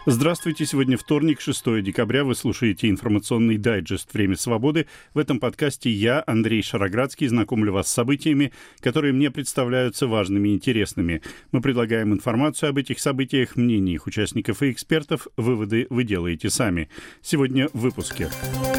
Здравствуйте, сегодня вторник, 6 декабря. Вы слушаете информационный дайджест «Время свободы». В этом подкасте я, Андрей Шароградский, знакомлю вас с событиями, которые мне представляются важными и интересными. Мы предлагаем информацию об этих событиях, мнения их участников и экспертов. Выводы вы делаете сами. Сегодня в выпуске.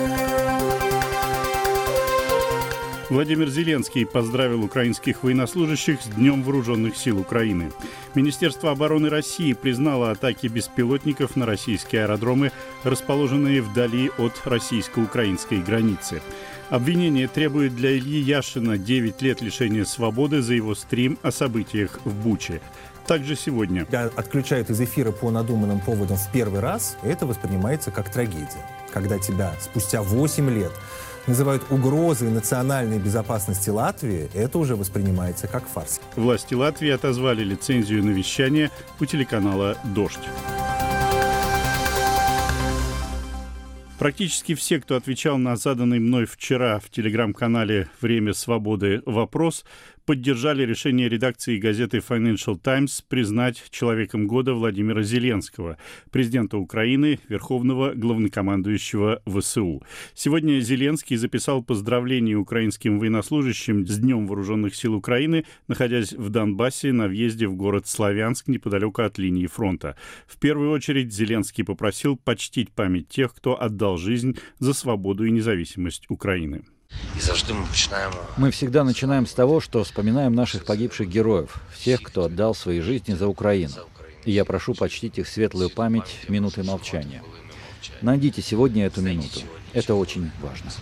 Владимир Зеленский поздравил украинских военнослужащих с Днем Вооруженных сил Украины. Министерство обороны России признало атаки беспилотников на российские аэродромы, расположенные вдали от российско-украинской границы. Обвинение требует для Ильи Яшина 9 лет лишения свободы за его стрим о событиях в Буче. Также сегодня. Тебя отключают из эфира по надуманным поводам в первый раз, это воспринимается как трагедия. Когда тебя спустя 8 лет называют угрозой национальной безопасности Латвии, это уже воспринимается как фарс. Власти Латвии отозвали лицензию на вещание у телеканала «Дождь». Практически все, кто отвечал на заданный мной вчера в телеграм-канале «Время свободы» вопрос, поддержали решение редакции газеты Financial Times признать человеком года Владимира Зеленского, президента Украины, верховного главнокомандующего ВСУ. Сегодня Зеленский записал поздравления украинским военнослужащим с Днем Вооруженных сил Украины, находясь в Донбассе на въезде в город Славянск неподалеку от линии фронта. В первую очередь Зеленский попросил почтить память тех, кто отдал жизнь за свободу и независимость Украины. Мы всегда начинаем с того, что вспоминаем наших погибших героев, всех, кто отдал свои жизни за Украину. И я прошу почтить их светлую память минутой молчания. Найдите сегодня эту минуту. Это очень важно.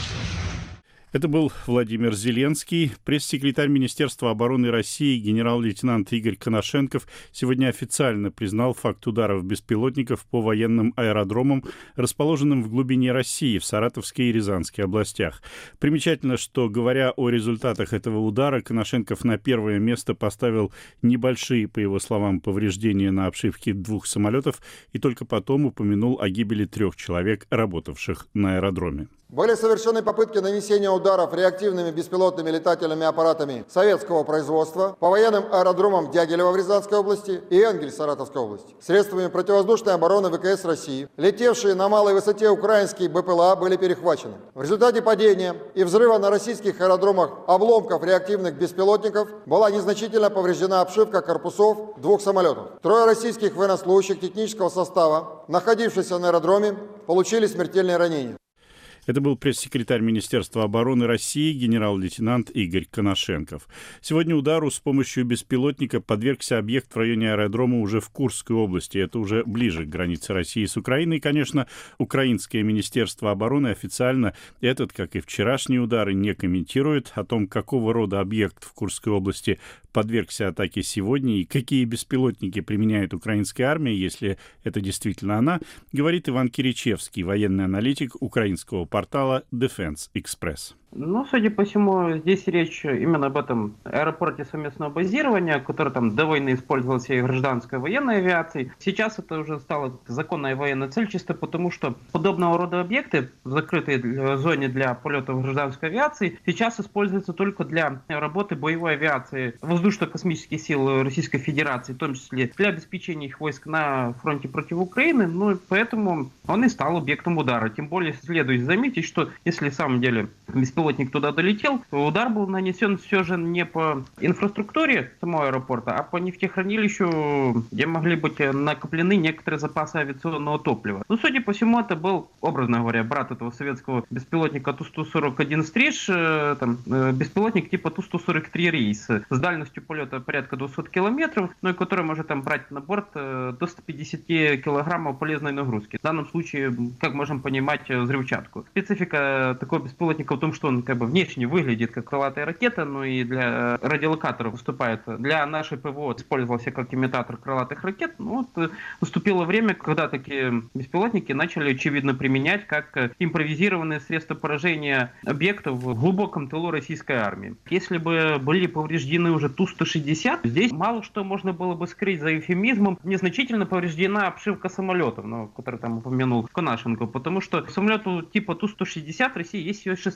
Это был Владимир Зеленский. Пресс-секретарь Министерства обороны России генерал-лейтенант Игорь Коношенков сегодня официально признал факт ударов беспилотников по военным аэродромам, расположенным в глубине России, в Саратовской и Рязанской областях. Примечательно, что, говоря о результатах этого удара, Коношенков на первое место поставил небольшие, по его словам, повреждения на обшивке 2 самолетов и только потом упомянул о гибели 3 человек, работавших на аэродроме. Были совершены попытки нанесения ударов реактивными беспилотными летательными аппаратами советского производства по военным аэродромам Дягилева в Рязанской области и Энгель в Саратовской области. Средствами противовоздушной обороны ВКС России летевшие на малой высоте украинские БПЛА были перехвачены. В результате падения и взрыва на российских аэродромах обломков реактивных беспилотников была незначительно повреждена обшивка корпусов 2 самолетов. 3 российских военнослужащих технического состава, находившихся на аэродроме, получили смертельные ранения. Это был пресс-секретарь Министерства обороны России генерал-лейтенант Игорь Коношенков. Сегодня удару с помощью беспилотника подвергся объект в районе аэродрома уже в Курской области. Это уже ближе к границе России с Украиной. И, конечно, украинское Министерство обороны официально этот, как и вчерашние удары, не комментирует. О том, какого рода объект в Курской области подвергся атаке сегодня и какие беспилотники применяет украинская армия, если это действительно она, говорит Иван Киричевский, военный аналитик украинского портала Defense Express. Судя по всему, здесь речь именно об этом аэропорте совместного базирования, который там до войны использовался и гражданской военной авиацией. Сейчас это уже стало законная военная цель, чисто потому, что подобного рода объекты в закрытой зоне для полетов гражданской авиации сейчас используются только для работы боевой авиации воздушно-космических сил Российской Федерации, в том числе для обеспечения их войск на фронте против Украины. Поэтому он и стал объектом удара. Тем более следует заметить, что если в самом деле беспилотник туда долетел, то удар был нанесен все же не по инфраструктуре самого аэропорта, а по нефтехранилищу, где могли быть накоплены некоторые запасы авиационного топлива. Судя по всему, это был, образно говоря, брат этого советского беспилотника Ту-141 «Стриж», беспилотник типа Ту-143 «Рейс» с дальностью полета порядка 200 километров, и который может брать на борт до 150 килограммов полезной нагрузки. В данном случае, как можем понимать, взрывчатку. Специфика такого беспилотника в том, что он внешне выглядит как крылатая ракета, но и для радиолокаторов выступает. Для нашей ПВО использовался как имитатор крылатых ракет. Наступило время, когда такие беспилотники начали, очевидно, применять как импровизированные средства поражения объектов в глубоком тылу российской армии. Если бы были повреждены уже Ту-160, здесь мало что можно было бы скрыть за эвфемизмом. Незначительно повреждена обшивка самолетов, который там упомянул Коношенков, потому что самолету типа Ту-160 в России есть всего 16 единиц.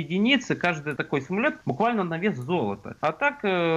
единиц, и каждый такой самолет буквально на вес золота. А так,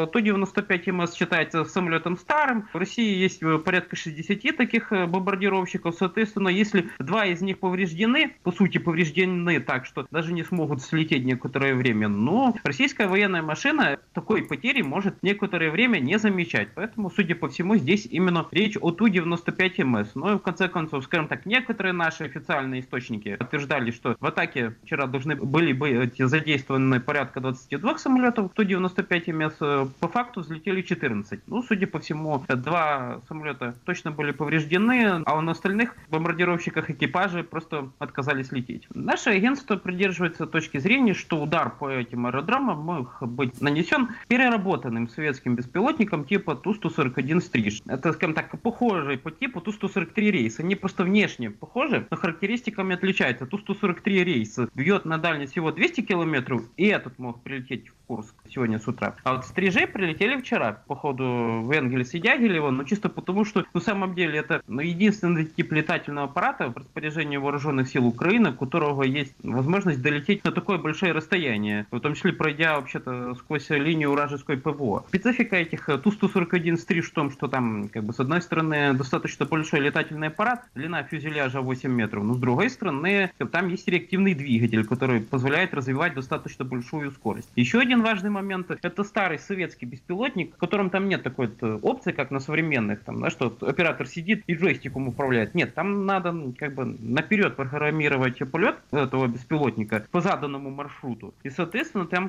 Ту-95МС считается самолетом старым. В России есть порядка 60 таких бомбардировщиков. Соответственно, если 2 из них повреждены, по сути повреждены так, что даже не смогут слететь некоторое время, но российская военная машина такой потери может некоторое время не замечать. Поэтому, судя по всему, здесь именно речь о Ту-95МС. Но и в конце концов, скажем так, некоторые наши официальные источники утверждали, что в атаке вчера должны были быть задействованы порядка 22 самолетов Ту-95МС. По факту взлетели 14. Ну, судя по всему, 2 самолета точно были повреждены, а на остальных бомбардировщиках экипажи просто отказались лететь. Наше агентство придерживается точки зрения, что удар по этим аэродромам мог быть нанесен переработанным советским беспилотником типа Ту-141 «Стриж». Это, скажем так, похожий по типу Ту-143 рейс. Они просто внешне похожи, но характеристиками отличаются. Ту-143 рейс бьет на дальность всего 200 километров, и этот мог прилететь в Курск сегодня с утра. А вот «Стрижи» прилетели вчера, по ходу в Энгельс и Дягилево, но чисто потому, что на самом деле это единственный тип летательного аппарата в распоряжении вооруженных сил Украины, у которого есть возможность долететь на такое большое расстояние, в том числе пройдя вообще-то сквозь линию вражеской ПВО. Специфика этих Ту-141 «Стриж» в том, что там, с одной стороны, достаточно большой летательный аппарат, длина фюзеляжа 8 метров, но с другой стороны, там есть реактивный двигатель, который позволяет развивать достаточно большую скорость. Еще один важный момент — это старый советский беспилотник, в котором там нет такой опции, как на современных, что оператор сидит и джойстиком управляет. Нет, там надо наперед программировать полет этого беспилотника по заданному маршруту. И, соответственно, там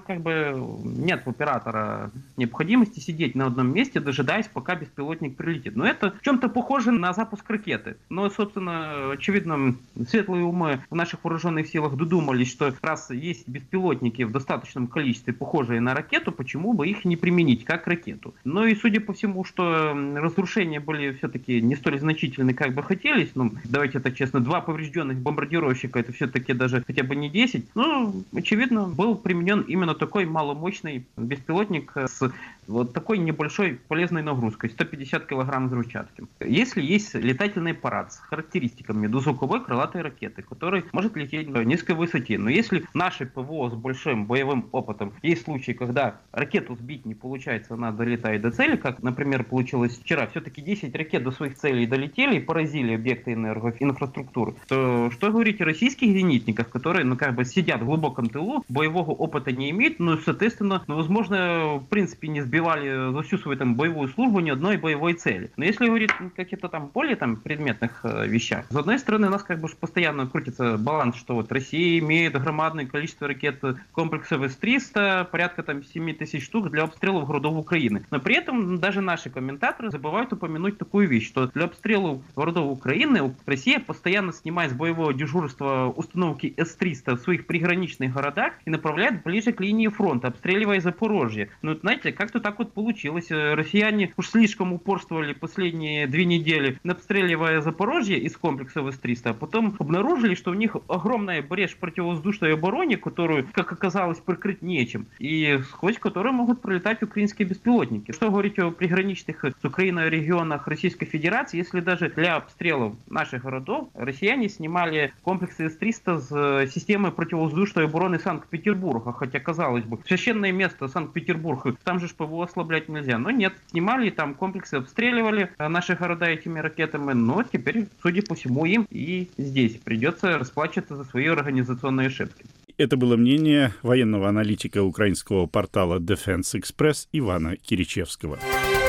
нет у оператора необходимости сидеть на одном месте, дожидаясь, пока беспилотник прилетит. Но это в чем-то похоже на запуск ракеты. Но, собственно, очевидно, светлые умы в наших вооруженных силах додумались, что раз есть беспилотники в достаточном количестве, похожие на ракету, почему бы их не применить как ракету. Но и судя по всему, что разрушения были все-таки не столь значительны, как бы хотелось, давайте так честно, 2 поврежденных бомбардировщика, это все-таки даже хотя бы не 10, очевидно, был применен именно такой маломощный беспилотник с вот такой небольшой полезной нагрузкой, 150 килограмм взрывчатки. Если есть летательный аппарат с характеристиками дозвуковой крылатой ракеты, который может лететь на низкой высоте, но если наши ПВО с большим боевым опытом, есть случаи, когда ракету сбить не получается, она долетает до цели, как, например, получилось вчера, все-таки 10 ракет до своих целей долетели и поразили объекты энергоинфраструктуры, то что говорить о российских зенитниках, которые, сидят в глубоком тылу, боевого опыта не имеют, соответственно, возможно, в принципе, не сбивали за всю свою боевую службу ни одной боевой цели. Но если говорить о каких-то более предметных вещах, с одной стороны, у нас постоянно крутится баланс, что Россия имеет громадное количество ракет комплексов С-300, порядка 7 тысяч штук для обстрелов городов Украины. Но при этом даже наши комментаторы забывают упомянуть такую вещь, что для обстрелов городов Украины Россия постоянно снимает с боевого дежурства установки С-300 в своих приграничных городах и направляет ближе к линии фронта, обстреливая Запорожье. Знаете, как-то так получилось. Россияне уж слишком упорствовали последние 2 недели, обстреливая Запорожье из комплекса С-300, а потом обнаружили, что у них огромная брешь в противовоздушной обороне, которую, как оказалось, прикрыть нечем, и сквозь которую могут пролетать украинские беспилотники. Что говорить о приграничных с Украиной регионах Российской Федерации, если даже для обстрелов наших городов россияне снимали комплексы С-300 с системой противовоздушной обороны Санкт-Петербурга, хотя, казалось бы, священное место Санкт-Петербург, там же ПВО ослаблять нельзя. Но нет, снимали, там комплексы обстреливали наши города этими ракетами, но теперь, судя по всему, им и здесь придется расплачиваться за свои организационные ошибки. Это было мнение военного аналитика украинского портала Defense Express Ивана Киричевского.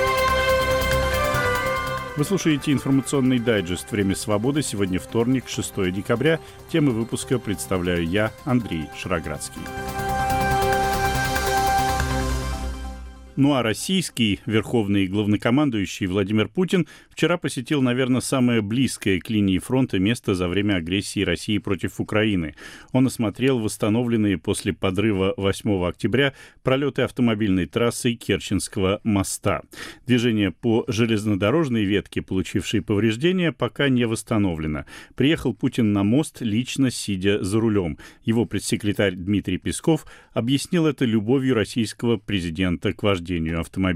Вы слушаете информационный дайджест «Время свободы». Сегодня вторник, 6 декабря. Темы выпуска представляю я, Андрей Шароградский. А российский верховный главнокомандующий Владимир Путин вчера посетил, наверное, самое близкое к линии фронта место за время агрессии России против Украины. Он осмотрел восстановленные после подрыва 8 октября пролеты автомобильной трассы Керченского моста. Движение по железнодорожной ветке, получившей повреждения, пока не восстановлено. Приехал Путин на мост, лично сидя за рулем. Его пресс-секретарь Дмитрий Песков объяснил это любовью российского президента к вождению автомобилей.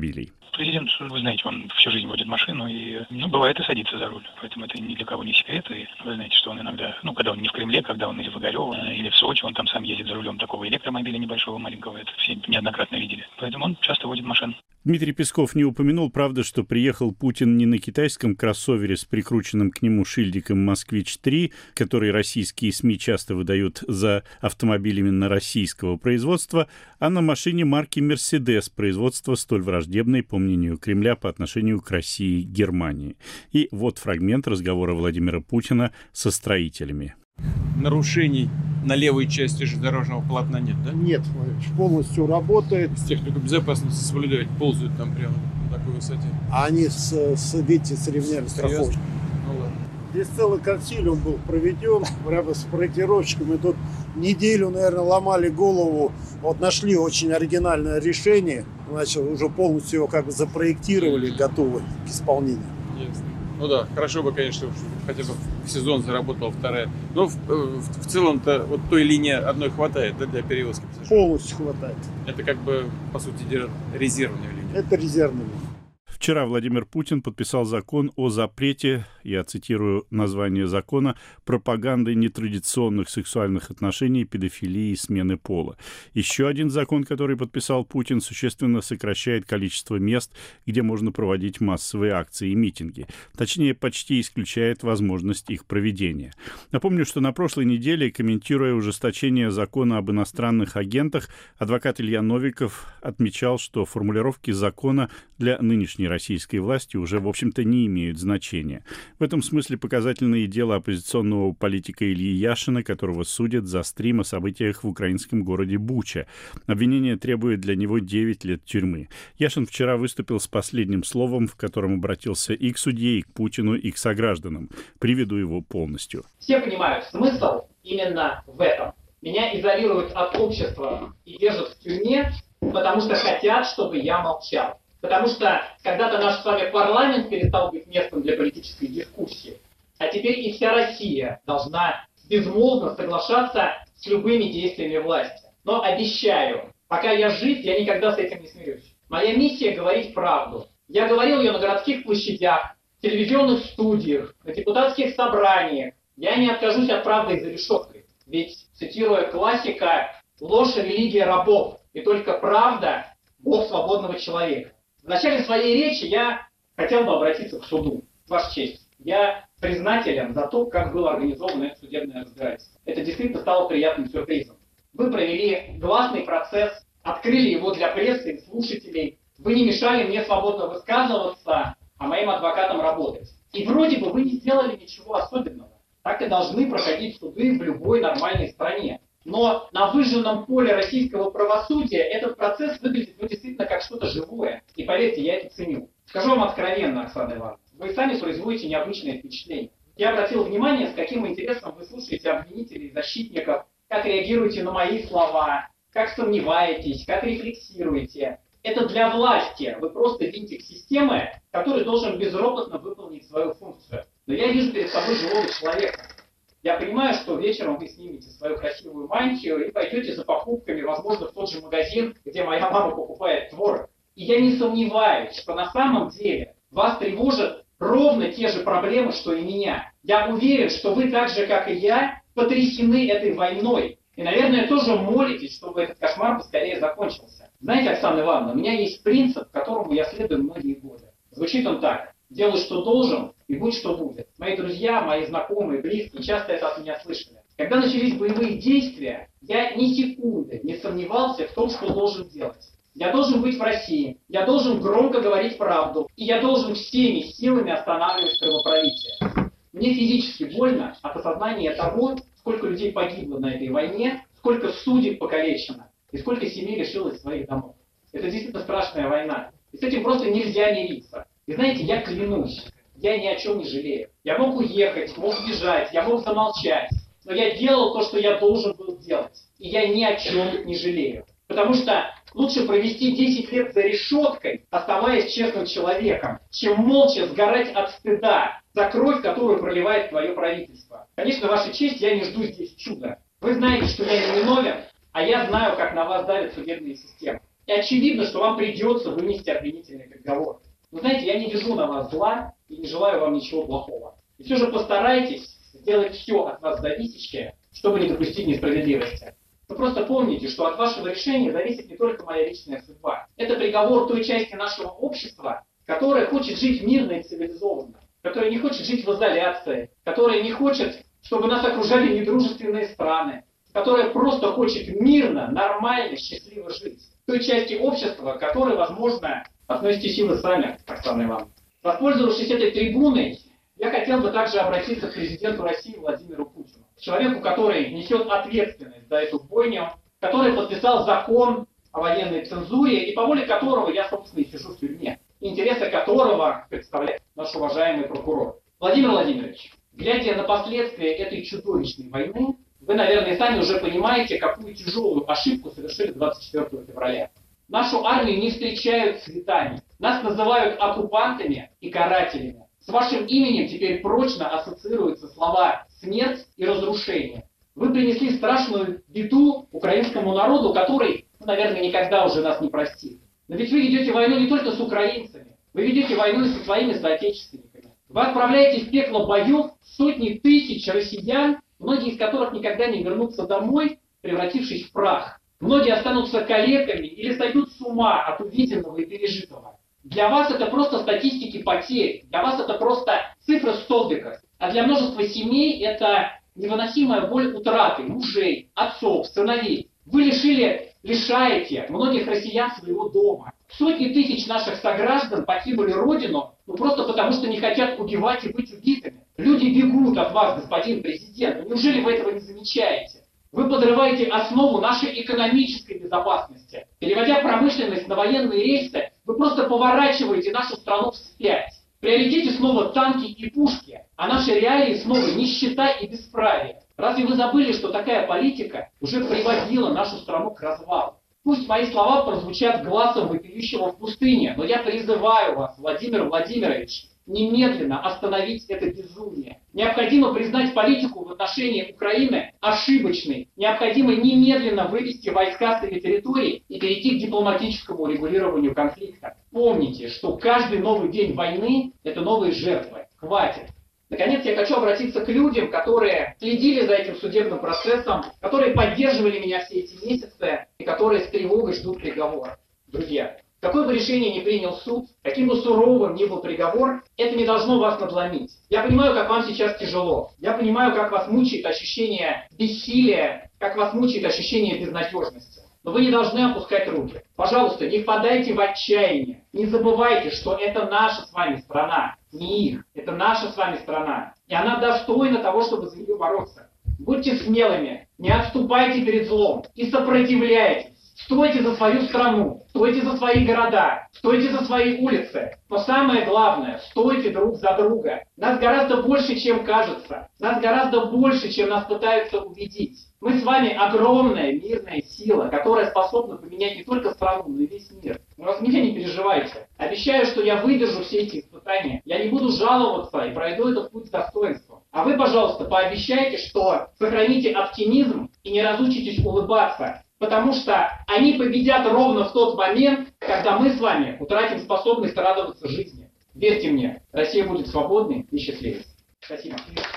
Президент, вы знаете, он всю жизнь водит машину и, бывает и садится за руль. Поэтому это ни для кого не секрет. И вы знаете, что он иногда, когда он не в Кремле, когда он или в Огарево, или в Сочи, он там сам ездит за рулем такого электромобиля небольшого, маленького. Это все неоднократно видели. Поэтому он часто водит машину. Дмитрий Песков не упомянул, правда, что приехал Путин не на китайском кроссовере с прикрученным к нему шильдиком «Москвич-3», который российские СМИ часто выдают за автомобиль именно российского производства, а на машине марки «Мерседес» производства, столь враждебной, по мнению Кремля, по отношению к России и Германии. И вот фрагмент разговора Владимира Путина со строителями. Нарушений на левой части железнодорожного полотна нет, да? Нет, полностью работает. С технику безопасности соблюдать, ползают там прямо на такой высоте. А они видите, соревняли страховку. Ну ладно. Здесь целый консилиум был проведен, прямо с проектировщиками. Тут неделю, наверное, ломали голову. Вот нашли очень оригинальное решение. Значит, уже полностью его запроектировали, готовы к исполнению. Ясно. Ну да, хорошо бы, конечно, хотя бы в сезон заработала вторая. Но в целом-то вот той линии одной хватает, да, для перевозки пассажиров? Полностью хватает. Это по сути, резервная линия. Это резервная линия. Вчера Владимир Путин подписал закон о запрете, я цитирую название закона, пропаганды нетрадиционных сексуальных отношений, педофилии и смены пола. Еще один закон, который подписал Путин, существенно сокращает количество мест, где можно проводить массовые акции и митинги. Точнее, почти исключает возможность их проведения. Напомню, что на прошлой неделе, комментируя ужесточение закона об иностранных агентах, адвокат Илья Новиков отмечал, что формулировки закона для нынешней российской власти уже, в общем-то, не имеют значения. В этом смысле показательное дело оппозиционного политика Ильи Яшина, которого судят за стрим о событиях в украинском городе Буча. Обвинение требует для него 9 лет тюрьмы. Яшин вчера выступил с последним словом, в котором обратился и к судье, и к Путину, и к согражданам. Приведу его полностью. Все понимают смысл именно в этом. Меня изолируют от общества и держат в тюрьме, потому что хотят, чтобы я молчал. Потому что когда-то наш с вами парламент перестал быть местом для политической дискуссии, а теперь и вся Россия должна безмолвно соглашаться с любыми действиями власти. Но обещаю, пока я жив, я никогда с этим не смирюсь. Моя миссия — говорить правду. Я говорил ее на городских площадях, в телевизионных студиях, на депутатских собраниях. Я не откажусь от правды и за решеткой. Ведь, цитируя классика, ложь — религия рабов, и только правда — Бог свободного человека. В начале своей речи я хотел бы обратиться к суду. Ваша честь, я признателен за то, как было организовано это судебное разбирательство. Это действительно стало приятным сюрпризом. Вы провели гласный процесс, открыли его для прессы и слушателей. Вы не мешали мне свободно высказываться, а моим адвокатам работать. И вроде бы вы не сделали ничего особенного. Так и должны проходить суды в любой нормальной стране. Но на выжженном поле российского правосудия этот процесс выглядит действительно как что-то живое. И поверьте, я это ценю. Скажу вам откровенно, Оксана Ивановна, вы сами производите необычное впечатление. Я обратил внимание, с каким интересом вы слушаете обвинителей и защитников, как реагируете на мои слова, как сомневаетесь, как рефлексируете. Это для власти. Вы просто винтик системы, который должен безропотно выполнить свою функцию. Но я вижу перед собой живого человека. Я понимаю, что вечером вы снимете свою красивую мантию и пойдете за покупками, возможно, в тот же магазин, где моя мама покупает творог. И я не сомневаюсь, что на самом деле вас тревожат ровно те же проблемы, что и меня. Я уверен, что вы так же, как и я, потрясены этой войной. И, наверное, тоже молитесь, чтобы этот кошмар поскорее закончился. Знаете, Оксана Ивановна, у меня есть принцип, которому я следую многие годы. Звучит он так. Делай, что должен, и будь, что будет. Мои друзья, мои знакомые, близкие часто это от меня слышали. Когда начались боевые действия, я ни секунды не сомневался в том, что должен делать. Я должен быть в России, я должен громко говорить правду, и я должен всеми силами останавливать кровопролитие. Мне физически больно от осознания того, сколько людей погибло на этой войне, сколько судеб покалечено, и сколько семей лишилось своих домов. Это действительно страшная война. И с этим просто нельзя мириться. И знаете, я клянусь, я ни о чем не жалею. Я мог уехать, мог сбежать, я мог замолчать. Но я делал то, что я должен был делать. И я ни о чем не жалею. Потому что лучше провести 10 лет за решеткой, оставаясь честным человеком, чем молча сгорать от стыда за кровь, которую проливает твое правительство. Конечно, ваша честь, я не жду здесь чуда. Вы знаете, что я не виновен, а я знаю, как на вас давят судебные системы. и очевидно, что вам придется вынести обвинительный приговор. Но знаете, я не держу на вас зла и не желаю вам ничего плохого. И все же постарайтесь сделать все от вас зависящее, чтобы не допустить несправедливости. Вы просто помните, что от вашего решения зависит не только моя личная судьба. Это приговор той части нашего общества, которая хочет жить мирно и цивилизованно, которая не хочет жить в изоляции, которая не хочет, чтобы нас окружали недружественные страны, которая просто хочет мирно, нормально, счастливо жить. Той части общества, к которой, возможно, относитесь и вы сами, Оксана Ивановна. Воспользовавшись этой трибуной, я хотел бы также обратиться к президенту России Владимиру Путину, к человеку, который несет ответственность за эту бойню, который подписал закон о военной цензуре и по воле которого я, собственно, и сижу в тюрьме, интересы которого представляет наш уважаемый прокурор. Владимир Владимирович, глядя на последствия этой чудовищной войны, вы, наверное, сами уже понимаете, какую тяжелую ошибку совершили 24 февраля. Нашу армию не встречают цветами, нас называют оккупантами и карателями. С вашим именем теперь прочно ассоциируются слова «смерть» и «разрушение». Вы принесли страшную беду украинскому народу, который, наверное, никогда уже нас не простит. Но ведь вы ведете войну не только с украинцами, вы ведете войну и со своими соотечественниками. Вы отправляете в пекло боев сотни тысяч россиян, многие из которых никогда не вернутся домой, превратившись в прах. Многие останутся калеками или сойдут с ума от увиденного и пережитого. Для вас это просто статистики потерь, для вас это просто цифры в столбиках. А для множества семей это невыносимая боль утраты мужей, отцов, сыновей. Вы лишаете многих россиян своего дома. Сотни тысяч наших сограждан покинули родину, просто потому, что не хотят убивать и быть убитыми. Люди бегут от вас, господин президент. Неужели вы этого не замечаете? Вы подрываете основу нашей экономической безопасности. Переводя промышленность на военные рельсы, вы просто поворачиваете нашу страну вспять. В приоритете снова танки и пушки, а наши реалии снова нищета и бесправие. Разве вы забыли, что такая политика уже приводила нашу страну к развалу? Пусть мои слова прозвучат гласом вопиющего в пустыне, но я призываю вас, Владимир Владимирович, немедленно остановить это безумие. Необходимо признать политику в отношении Украины ошибочной. Необходимо немедленно вывести войска с этой территории и перейти к дипломатическому урегулированию конфликта. Помните, что каждый новый день войны – это новые жертвы. Хватит. Наконец, я хочу обратиться к людям, которые следили за этим судебным процессом, которые поддерживали меня все эти месяцы и которые с тревогой ждут приговора. Друзья, какое бы решение ни принял суд, каким бы суровым ни был приговор, это не должно вас надломить. Я понимаю, как вам сейчас тяжело. Я понимаю, как вас мучает ощущение бессилия, как вас мучает ощущение безнадежности. Но вы не должны опускать руки. Пожалуйста, не впадайте в отчаяние. Не забывайте, что это наша с вами страна, не их. Это наша с вами страна. И она достойна того, чтобы за нее бороться. Будьте смелыми, не отступайте перед злом и сопротивляйтесь. Стойте за свою страну, стойте за свои города, стойте за свои улицы. Но самое главное, стойте друг за друга. Нас гораздо больше, чем кажется. Нас гораздо больше, чем нас пытаются убедить. Мы с вами огромная мирная сила, которая способна поменять не только страну, но и весь мир. Но за меня не переживайте. Обещаю, что я выдержу все эти испытания. Я не буду жаловаться и пройду этот путь с достоинством. А вы, пожалуйста, пообещайте, что сохраните оптимизм и не разучитесь улыбаться. Потому что они победят ровно в тот момент, когда мы с вами утратим способность радоваться жизни. Верьте мне, Россия будет свободной и счастливой. Спасибо.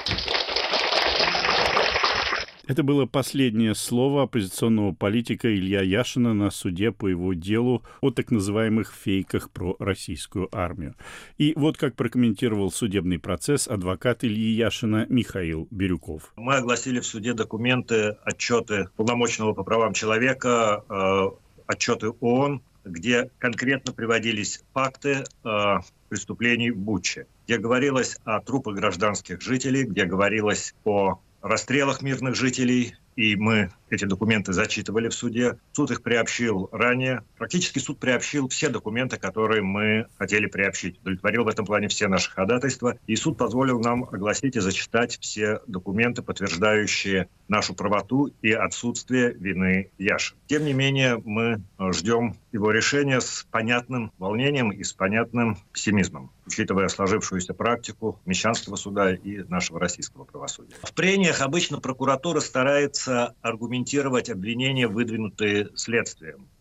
Это было последнее слово оппозиционного политика Илья Яшина на суде по его делу о так называемых фейках про российскую армию. И вот как прокомментировал судебный процесс адвокат Ильи Яшина Михаил Бирюков. Мы огласили в суде документы, отчеты Полномочного по правам человека, отчеты ООН, где конкретно приводились факты преступлений в Буче, где говорилось о трупах гражданских жителей, где говорилось о расстрелах мирных жителей, и мы эти документы зачитывали в суде. Суд их приобщил ранее. Практически суд приобщил все документы, которые мы хотели приобщить. Удовлетворил в этом плане все наши ходатайства. И суд позволил нам огласить и зачитать все документы, подтверждающие нашу правоту и отсутствие вины Яшина. Тем не менее, мы ждем его решения с понятным волнением и с понятным пессимизмом, учитывая сложившуюся практику мещанского суда и нашего российского правосудия. В прениях обычно прокуратура старается аргументировать обвинения, выдвинутые следствием.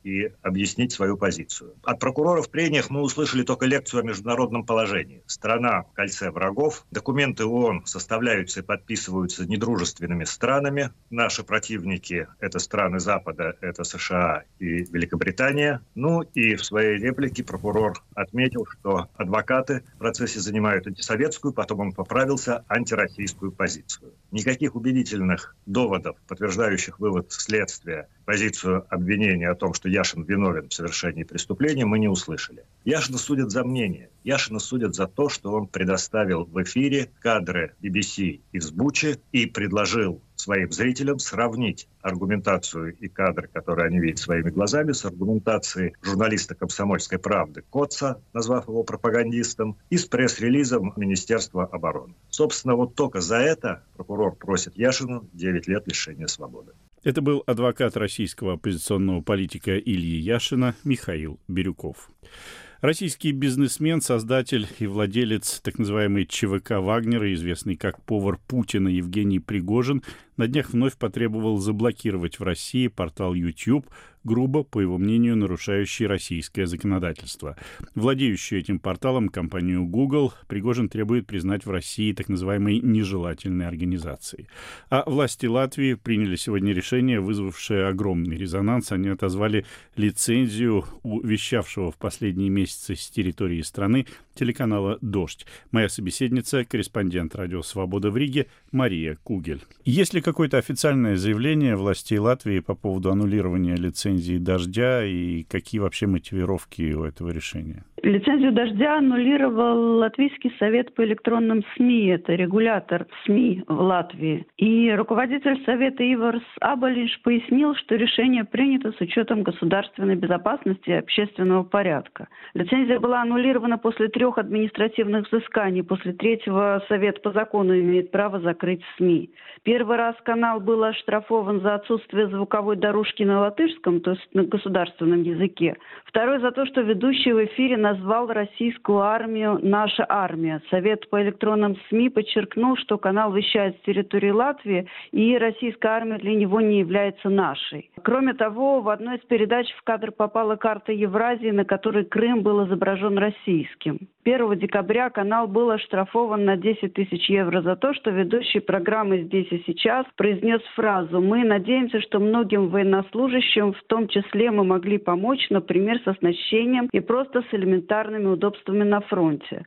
и объяснить свою позицию. От прокурора в прениях мы услышали только лекцию о международном положении. Страна в кольце врагов. Документы ООН составляются и подписываются недружественными странами. Наши противники – это страны Запада, это США и Великобритания. Ну и в своей реплике прокурор отметил, что адвокаты в процессе занимают антисоветскую, потом он поправился, антироссийскую позицию. Никаких убедительных доводов, подтверждающих вывод следствия, позицию обвинения о том, что Яшин виновен в совершении преступления, мы не услышали. Яшина судят за мнение. Яшина судят за то, что он предоставил в эфире кадры BBC из Бучи и предложил своим зрителям сравнить аргументацию и кадры, которые они видят своими глазами, с аргументацией журналиста «Комсомольской правды» Коца, назвав его пропагандистом, и с пресс-релизом Министерства обороны. Собственно, вот только за это прокурор просит Яшину 9 лет лишения свободы. Это был адвокат российского оппозиционного политика Ильи Яшина Михаил Бирюков. Российский бизнесмен, создатель и владелец так называемой ЧВК «Вагнера», известный как повар Путина Евгений Пригожин, на днях вновь потребовал заблокировать в России портал YouTube, грубо, по его мнению, нарушающий российское законодательство. Владеющую этим порталом компанию Google Пригожин требует признать в России так называемой нежелательной организацией. А власти Латвии приняли сегодня решение, вызвавшее огромный резонанс. Они отозвали лицензию у вещавшего в последние месяцы с территории страны телеканала «Дождь». Моя собеседница, корреспондент «Радио Свобода» в Риге Мария Кугель. Есть ли какое-то официальное заявление властей Латвии по поводу аннулирования лицензии «Дождя» и какие вообще мотивировки у этого решения? Лицензию «Дождя» аннулировал Латвийский совет по электронным СМИ. Это регулятор СМИ в Латвии. И руководитель совета Иварс Аболинш пояснил, что решение принято с учетом государственной безопасности и общественного порядка. Лицензия была аннулирована после 3 административных взысканий. После 3-го совет по закону имеет право закрыть СМИ. Первый раз канал был оштрафован за отсутствие звуковой дорожки на латышском, то есть на государственном языке. Второй за то, что ведущий в эфире назвал российскую армию «наша армия». Совет по электронным СМИ подчеркнул, что канал вещает с территории Латвии, и российская армия для него не является нашей. Кроме того, в одной из передач в кадр попала карта Евразии, на которой Крым был изображен российским. 1 декабря канал был оштрафован на 10 тысяч евро за то, что ведущий программы «Здесь и сейчас» произнес фразу «Мы надеемся, что многим военнослужащим, в том числе, мы могли помочь, например, с оснащением и просто с элементарными удобствами на фронте».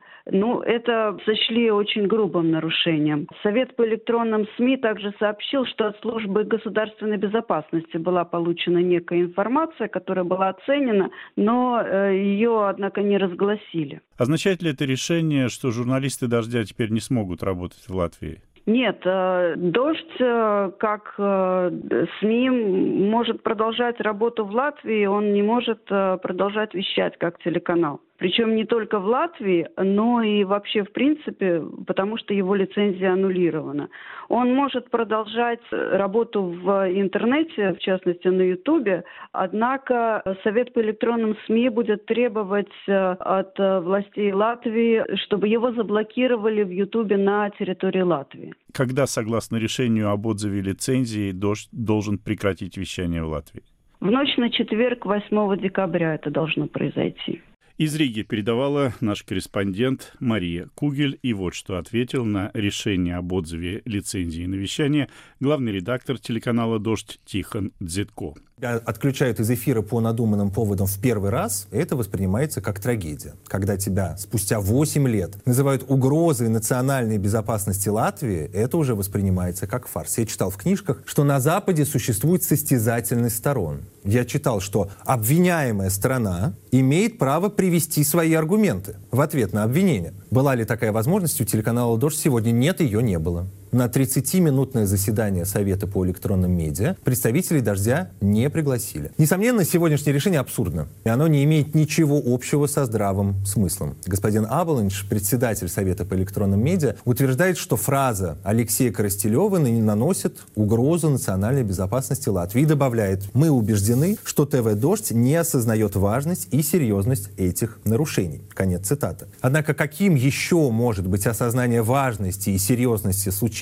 Это сочли очень грубым нарушением. Совет по электронным СМИ также сообщил, что от службы государственной безопасности была получена некая информация, которая была оценена, но ее, однако, не разгласили. Означает ли это решение, что журналисты «Дождя» теперь не смогут работать в Латвии? Нет, «Дождь» как СМИ может продолжать работу в Латвии, он не может продолжать вещать как телеканал. Причем не только в Латвии, но и вообще в принципе, потому что его лицензия аннулирована. Он может продолжать работу в интернете, в частности на Ютубе, однако Совет по электронным СМИ будет требовать от властей Латвии, чтобы его заблокировали в Ютубе на территории Латвии. Когда, согласно решению об отзыве лицензии, «Дождь» должен прекратить вещание в Латвии? В ночь на четверг, 8 декабря это должно произойти. Из Риги передавала наш корреспондент Мария Кугель. И вот что ответил на решение об отзыве лицензии на вещание главный редактор телеканала «Дождь» Тихон Дзитко. Отключают из эфира по надуманным поводам в первый раз, это воспринимается как трагедия. Когда тебя спустя 8 лет называют угрозой национальной безопасности Латвии, это уже воспринимается как фарс. Я читал в книжках, что на Западе существует состязательность сторон. Я читал, что обвиняемая сторона имеет право привести свои аргументы в ответ на обвинение. Была ли такая возможность у телеканала «Дождь» сегодня? Нет, ее не было. На 30-минутное заседание Совета по электронным медиа представителей «Дождя» не пригласили. Несомненно, сегодняшнее решение абсурдно, и оно не имеет ничего общего со здравым смыслом. Господин Аболинш, председатель Совета по электронным медиа, утверждает, что фраза Алексея Коростелева наносит угрозу национальной безопасности Латвии и добавляет: «Мы убеждены, что ТВ «Дождь» не осознает важность и серьезность этих нарушений». Конец цитаты. Однако каким еще может быть осознание важности и серьезности случившегося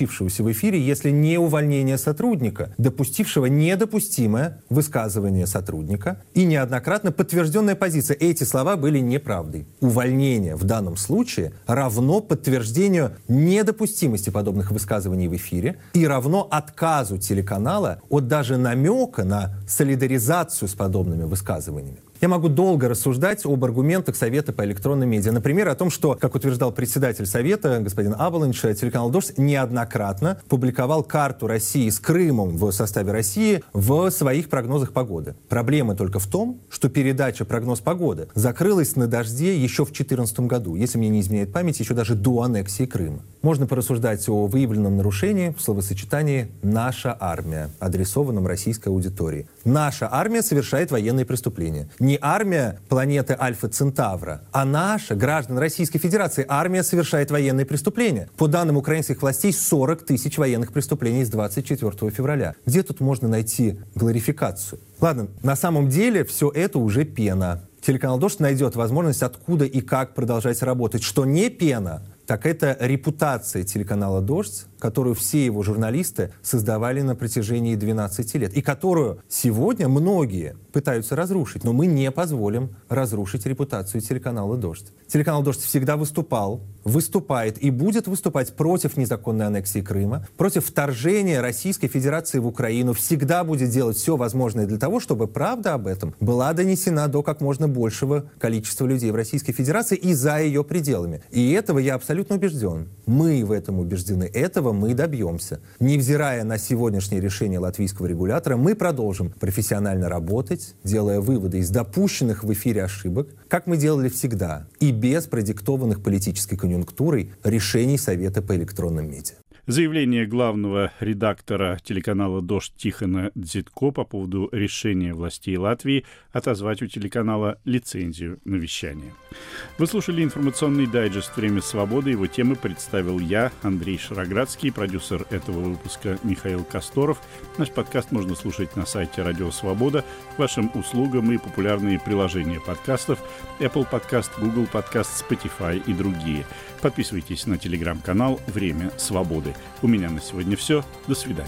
случившегося в эфире, если не увольнение сотрудника, допустившего недопустимое высказывание сотрудника и неоднократно подтвержденная позиция. Эти слова были неправдой. Увольнение в данном случае равно подтверждению недопустимости подобных высказываний в эфире и равно отказу телеканала от даже намека на солидаризацию с подобными высказываниями. Я могу долго рассуждать об аргументах Совета по электронным медиа. Например, о том, что, как утверждал председатель Совета, господин Абалинш, телеканал «Дождь» неоднократно публиковал карту России с Крымом в составе России в своих прогнозах погоды. Проблема только в том, что передача «Прогноз погоды» закрылась на «Дожде» еще в 2014 году, если мне не изменяет память, еще даже до аннексии Крыма. Можно порассуждать о выявленном нарушении в словосочетании «наша армия», адресованном российской аудитории. Наша армия совершает военные преступления. Не армия планеты Альфа-Центавра, а наша, граждан Российской Федерации, армия совершает военные преступления. По данным украинских властей, 40 тысяч военных преступлений с 24 февраля. Где тут можно найти глорификацию? Ладно, на самом деле все это уже пена. Телеканал «Дождь» найдет возможность, откуда и как продолжать работать. Что не пена, так это репутация телеканала «Дождь», которую все его журналисты создавали на протяжении 12 лет, и которую сегодня многие пытаются разрушить. Но мы не позволим разрушить репутацию телеканала «Дождь». Телеканал «Дождь» всегда выступал, выступает и будет выступать против незаконной аннексии Крыма, против вторжения Российской Федерации в Украину, всегда будет делать все возможное для того, чтобы правда об этом была донесена до как можно большего количества людей в Российской Федерации и за ее пределами. И этого я абсолютно убежден. Мы в этом убеждены. Этого мы добьемся. Невзирая на сегодняшнее решение латвийского регулятора, мы продолжим профессионально работать, делая выводы из допущенных в эфире ошибок, как мы делали всегда, и без продиктованных политической конъюнктурой решений Совета по электронным медиа. Заявление главного редактора телеканала «Дождь» Тихона Дзитко по поводу решения властей Латвии отозвать у телеканала лицензию на вещание. Вы слушали информационный дайджест «Время свободы». Его темы представил я, Андрей Шароградский, продюсер этого выпуска Михаил Косторов. Наш подкаст можно слушать на сайте «Радио Свобода», к вашим услугам и популярные приложения подкастов Apple Podcast, Google Podcast, Spotify и другие. Подписывайтесь на телеграм-канал «Время свободы». У меня на сегодня все. До свидания.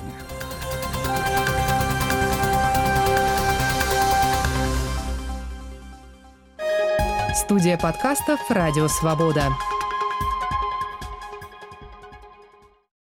Студия подкастов «Радио Свобода».